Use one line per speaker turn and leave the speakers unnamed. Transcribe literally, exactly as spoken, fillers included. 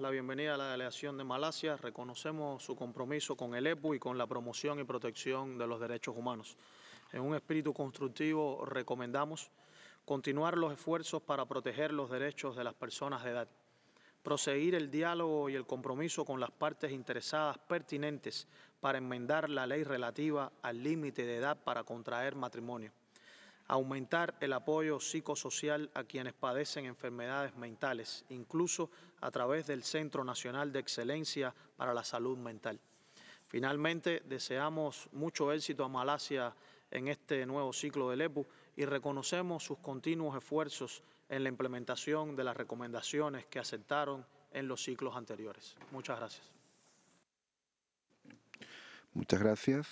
la bienvenida a la delegación de Malasia. Reconocemos su compromiso con el E P U y con la promoción y protección de los derechos humanos. En un espíritu constructivo recomendamos continuar los esfuerzos para proteger los derechos de las personas de edad, proseguir el diálogo y el compromiso con las partes interesadas pertinentes para enmendar la ley relativa al límite de edad para contraer matrimonio, aumentar el apoyo psicosocial a quienes padecen enfermedades mentales, incluso a través del Centro Nacional de Excelencia para la Salud Mental. Finalmente, deseamos mucho éxito a Malasia en este nuevo ciclo del E P U y reconocemos sus continuos esfuerzos en la implementación de las recomendaciones que aceptaron en los ciclos anteriores. Muchas gracias.
Muchas gracias.